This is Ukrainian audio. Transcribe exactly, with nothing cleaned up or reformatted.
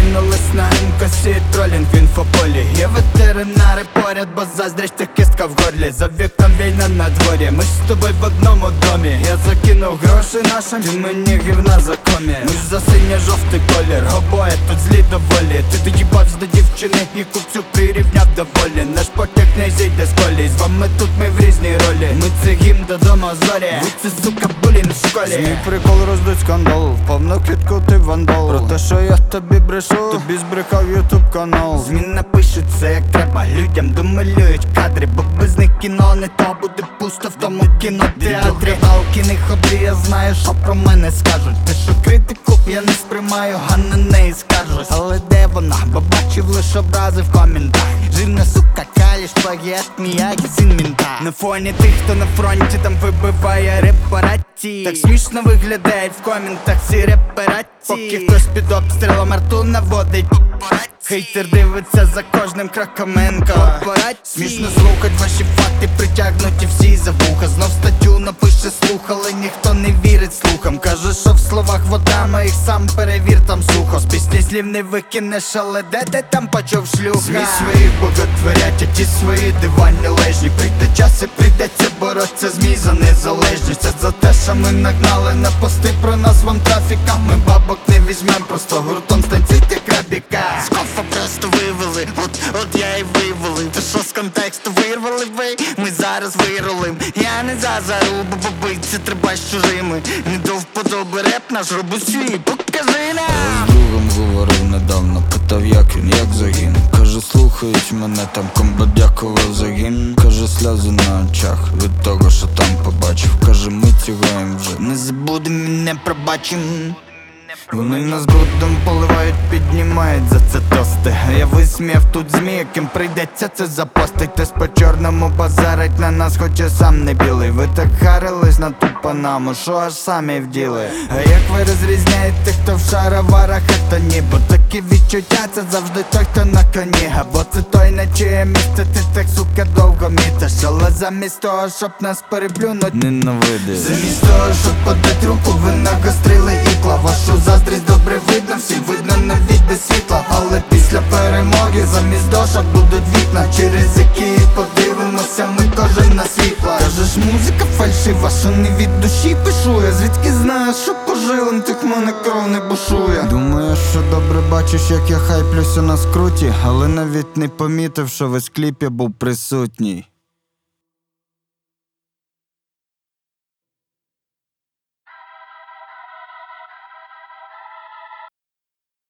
кинулись на МКСі, тролінг в інфополі. Є ветеринари поряд, бо заздрість та кістка в горлі. За вікном війна на дворі, ми ж з тобою в одному домі. Я закинув гроші нашим, ти мені гівна за комі. Ми ж за синьо-жовтий колір, обоє тут злі доволі. Ти доїбався до дівчини і купцю прирівняв до волі. Наш потяг не зійде з колії, з вами тут ми в різній ролі. Ми це гімн додому зорі, ви це сука булінг в школі. Мій прикол роздуть скандал, впав на квітку ти вандал. Про те, що я тобі брешу, тобі збрехав ютуб канал. Зміни пишуться як треба, людям домалюють кадри, бо без них кіно не то буде пусто в тому кінотеатрі. Палки не ходи, я знаю, що про мене скажуть. Те, що критику я не сприймаю, а на неї скаржусь. Але де вона? Бо бачив лише образи в коментах. Жирна сука, каліш, плагіат, міякі, син мінта. На фоні тих, хто на фронті там вибиває репарації. Так смішно виглядають в коментах ці репарації. Поки хтось під обстрілом арту наводить. Хейтер дивиться за кожним кроком корпорації. Смішно слухать ваші факти, притягнуті всі за вуха. Знов статтю напише слух, але ніхто не вірить слухам. Каже, що в словах вода, но їх сам перевір, там сухо. З пісні слів не викинеш, але де ти там почув шлюха? Змі своїх боготворять, а ті свої диванні лежні. Прийде час і прийдеться боротися змій за незалежність. Це за те, що ми нагнали на пости про нас вам трафіка. Ми бабок не візьмем, просто гуртом станційте крабіка. Просто вивели, от, от я і вивалив. Ти що з контексту вирвали ви? Ми зараз вирулим. Я не за зарубу, бо биться треба з чужими. Не до вподоби реп наш, роби свій, покажи нам. Я з другом говорив недавно, питав як він, як загін. Каже, слухають мене, там комбат дякував за гімн. Каже, сльози на очах від того, що там побачив. Каже, ми цігуєм вже, Не забудем і не пробачим. вони нас брудом поливають, піднімають за це тости. Я висміяв тут змі, яким прийдеться це запостить. Хтось по чорному базарить на нас, хоч і сам не білий. Ви так харились на ту панаму, що аж самі вділи. А як ви розрізняєте, хто в шароварах, а хто ні? Бо такі відчуття, це завжди той, хто на коні. Або це той, на чиє місце ти так, сука, довго мітиш. Але замість того, щоб нас переплюнуть, ненавидиш. замість того, щоб подати руку, ви нагострили ікла. Вашу заздрість добре видно, всім видно навіть без світла. Але після перемоги замість дошок будуть вікна, через які подивимося ми кожен на світла. Кажеш, музика фальшива, що не від душі пишу. Я звідки знаю, що по жилам тих мене кров не бушує. Думаєш, що добре бачиш, як я хайплюся на скруті, але навіть не помітив, що весь кліп я був присутній.